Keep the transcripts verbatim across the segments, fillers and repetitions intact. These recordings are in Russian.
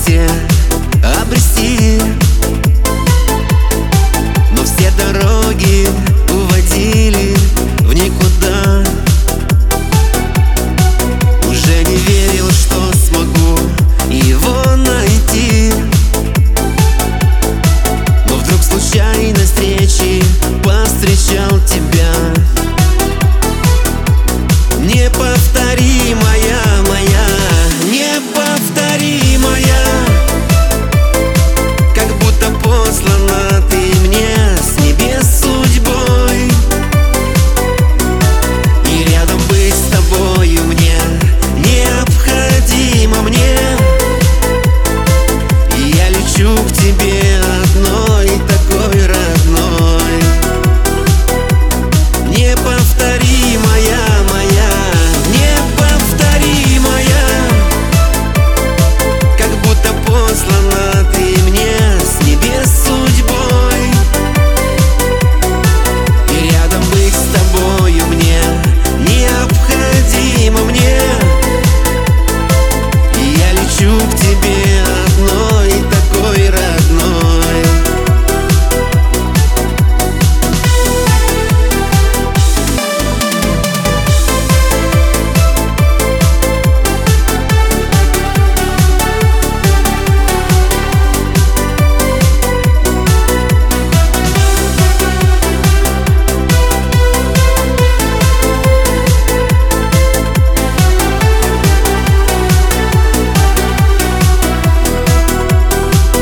счастье обрести, но все дороги уводили в никуда. Уже не верил, что смогу его найти, но вдруг случайной встречи повстречал тебя. Неповторимая, моя, неповторимая, как будто послана ты мне с небес судьбой. И рядом быть с тобою мне необходимо мне. И я лечу к тебе одной, такой родной. Неповторимая, моя, неповторимая, как будто послана ты мне с небес судьбой. И рядом быть с тобою мне необходимо мне. И я лечу к тебе одной, такой родной.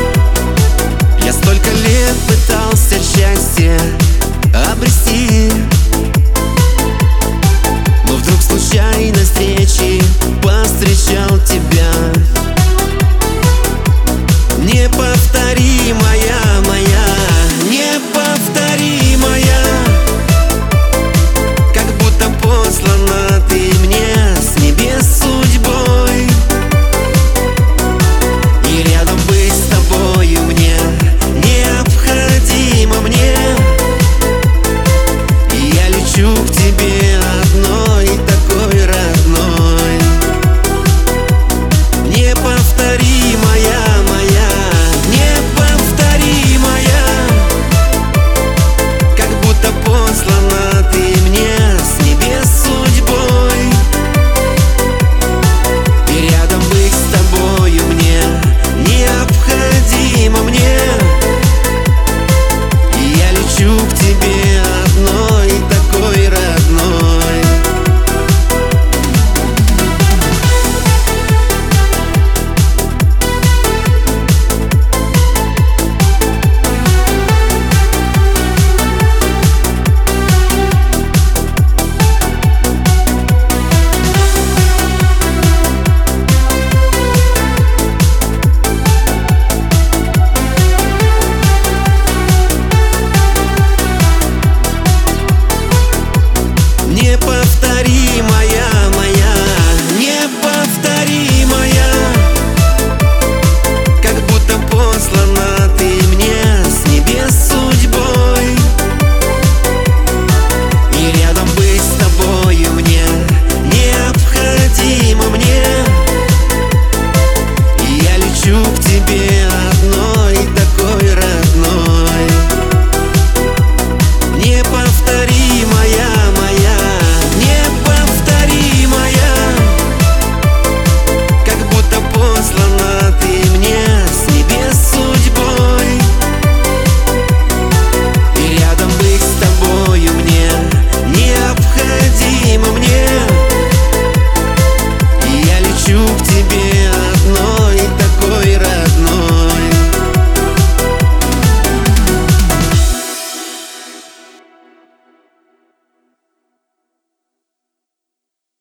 Пытался счастье обрести,